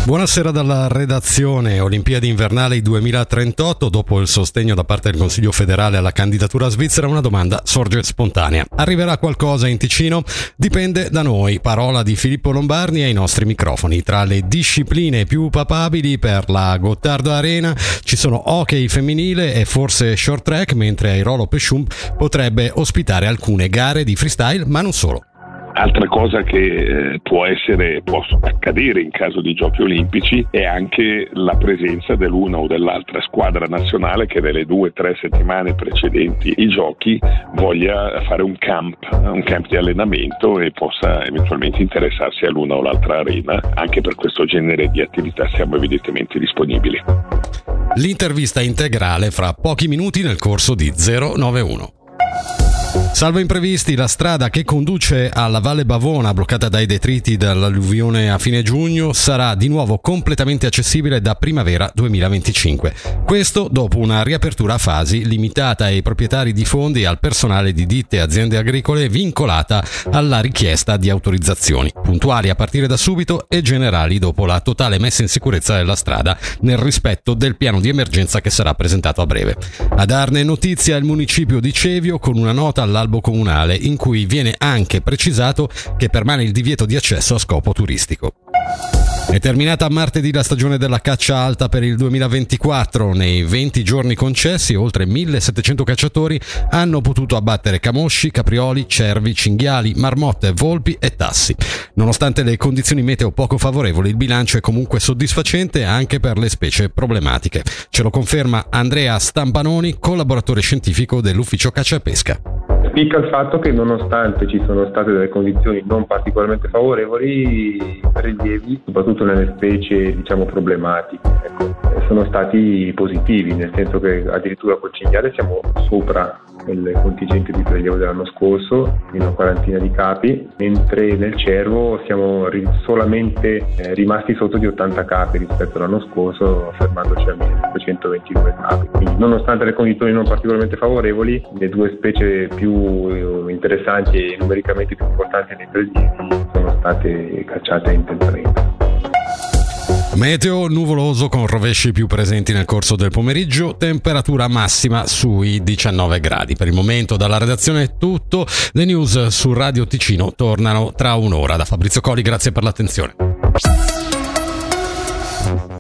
Buonasera dalla redazione. Olimpiadi invernali 2038. Dopo il sostegno da parte del Consiglio federale alla candidatura svizzera, una domanda sorge spontanea: arriverà qualcosa in Ticino? Dipende da noi. Parola di Filippo Lombardi ai nostri microfoni. Tra le discipline più papabili per la Gottardo Arena ci sono hockey femminile e forse short track, mentre Airolo Pesciump potrebbe ospitare alcune gare di freestyle, ma non solo. Altra cosa che può accadere in caso di giochi olimpici è anche la presenza dell'una o dell'altra squadra nazionale che nelle 2-3 settimane precedenti i giochi voglia fare un camp di allenamento e possa eventualmente interessarsi all'una o l'altra arena. Anche per questo genere di attività siamo evidentemente disponibili. L'intervista integrale fra pochi minuti nel corso di 091. Salvo imprevisti, la strada che conduce alla Valle Bavona, bloccata dai detriti dall'alluvione a fine giugno, sarà di nuovo completamente accessibile da primavera 2025. Questo dopo una riapertura a fasi limitata ai proprietari di fondi e al personale di ditte e aziende agricole, vincolata alla richiesta di autorizzazioni, puntuali a partire da subito e generali dopo la totale messa in sicurezza della strada, nel rispetto del piano di emergenza che sarà presentato a breve. A darne notizia il municipio di Cevio con una nota all'albo comunale in cui viene anche precisato che permane il divieto di accesso a scopo turistico. È terminata martedì la stagione della caccia alta per il 2024. Nei 20 giorni concessi, oltre 1700 cacciatori hanno potuto abbattere camosci, caprioli, cervi, cinghiali, marmotte, volpi e tassi. Nonostante le condizioni meteo poco favorevoli, il bilancio è comunque soddisfacente anche per le specie problematiche. Ce lo conferma Andrea Stampanoni, collaboratore scientifico dell'Ufficio Caccia e Pesca. Spicca il fatto che nonostante ci sono state delle condizioni non particolarmente favorevoli, i prelievi, soprattutto nelle specie problematiche, sono stati positivi, nel senso che addirittura col cinghiale siamo sopra il contingente di prelievo dell'anno scorso, in una quarantina di capi, mentre nel cervo siamo solamente rimasti sotto di 80 capi rispetto all'anno scorso, fermandoci a 1722 capi. Quindi, nonostante le condizioni non particolarmente favorevoli, le due specie più interessanti e numericamente più importanti dei prelievi sono state cacciate intensamente. Meteo nuvoloso con rovesci più presenti nel corso del pomeriggio, temperatura massima sui 19 gradi. Per il momento dalla redazione è tutto, le news su Radio Ticino tornano tra un'ora. Da Fabrizio Colli, grazie per l'attenzione.